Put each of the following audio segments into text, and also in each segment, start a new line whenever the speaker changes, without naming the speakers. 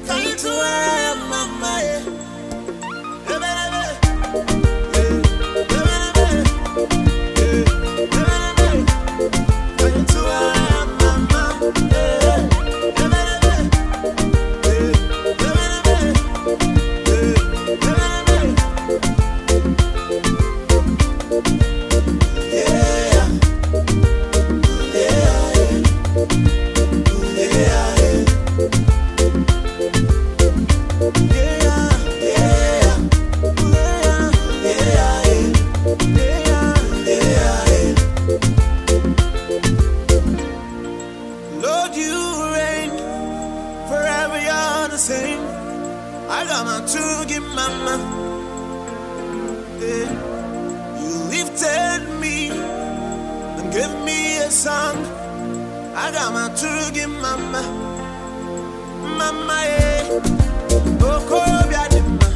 I got my Tugi mama. Yeah. You lifted me and gave me a song. I got my Tugi mama. Mama, yeah. Oh, Kobiadima.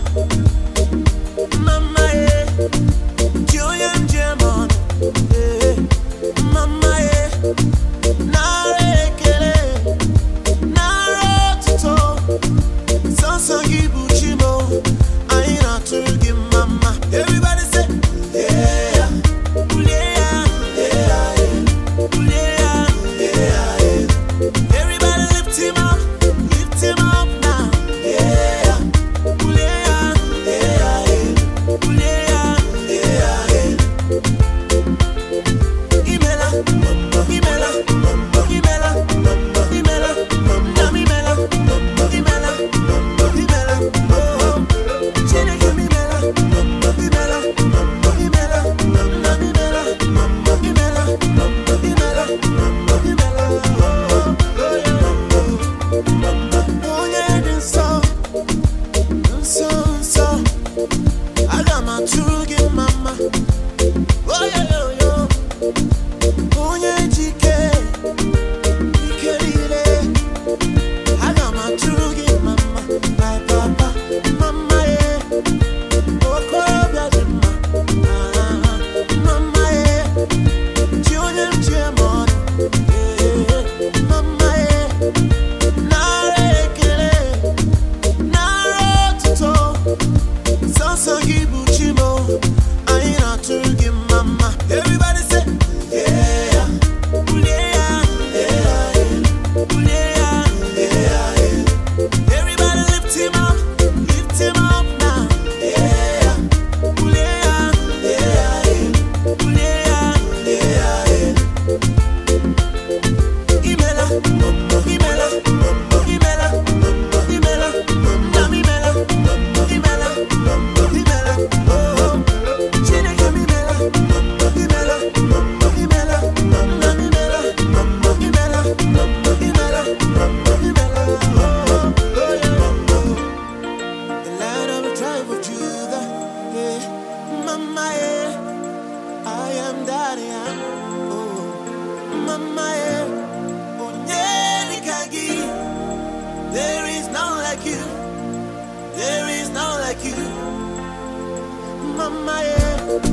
Mama, yeah. Julian German. Yeah. Mama, yeah. Nare Kele. Nare Tito. Sansa Gibuchimo. I ain't not Tugi mama. Everybody say, yeah. Yeah. Yeah. Yeah. Yeah. Everybody lift him up. Lift him up now. Yeah. Yeah. Yeah. Yeah. Imela, Imela, Imela, Imela, Namimela, Imela, Imela, Chile give me Imela, Imela, Imela, Namimela, Imela, oh yeah, this song, I got my Tugi mama. Oh yeah, yo, yo. Oh yeah, GK, I got my Tugi mama, my papa, mama, yeah. Oh, Kobiadima, mama, yeah. Julian German, yeah. Mama, yeah. Nare Kele, Nare Tito, Sansa Gibuchimo. I ain't not Tugi mama. Everybody say, yeah. Yeah. Yeah. Yeah. Yeah. Everybody lift him up now. Yeah. Yeah. Yeah. Yeah. Imela, Imela, Imela, Imela, Namimela, Imela, Imela, oh. Chile give me Imela, Imela, Imela, Namimela, Imela, Imela, Imela, oh. The Lion of the tribe of Judah, yeah. Mama, yeah. I am that I am, oh. Mama, yeah. Onyekagi. There is none like you. There is none like you. Mama, yeah.